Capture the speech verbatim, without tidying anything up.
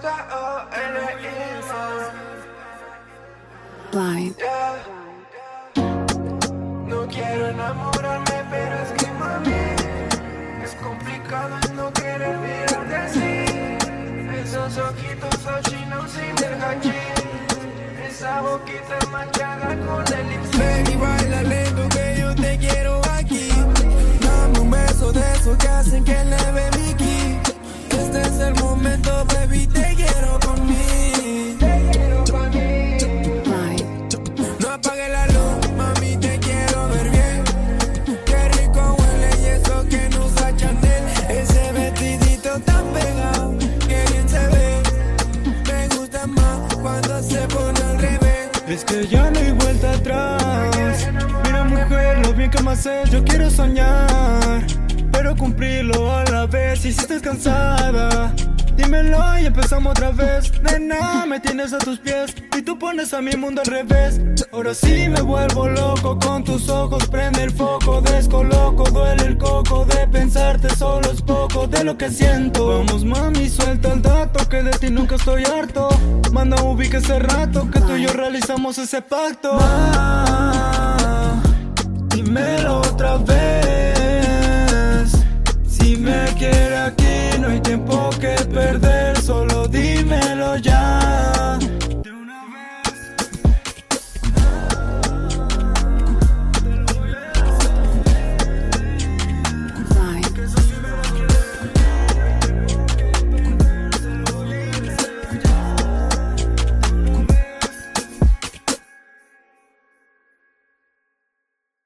Blind. Yeah. No quiero enamorarme, pero es que mami, es complicado no querer mirarte así. Esos ojitos chinos sin el hachís, esa boquita manchada con el lipstick. Ven y baila lento que yo te quiero aquí. Dame un beso de esos que hacen que leve mi ki. Este es el momento, baby, te quiero conmigo. Te quiero pa' mí. No apague la luz, mami, te quiero ver bien. Qué rico huele y eso que no usa Chanel. Ese vestidito tan pegado, que bien se ve. Me gusta más cuando se pone al revés. Es que ya no hay vuelta atrás. Mira mujer, lo bien que me haces, yo quiero soñar, pero cumplirlo a la vez. Y si estás cansada, dímelo y empezamos otra vez. Nena, me tienes a tus pies y tú pones a mi mundo al revés. Ahora sí me vuelvo loco con tus ojos, prende el foco, descoloco, duele el coco de pensarte, solo es poco de lo que siento. Vamos mami, suelta el dato que de ti nunca estoy harto. Manda ubique ese rato que tú y yo realizamos ese pacto.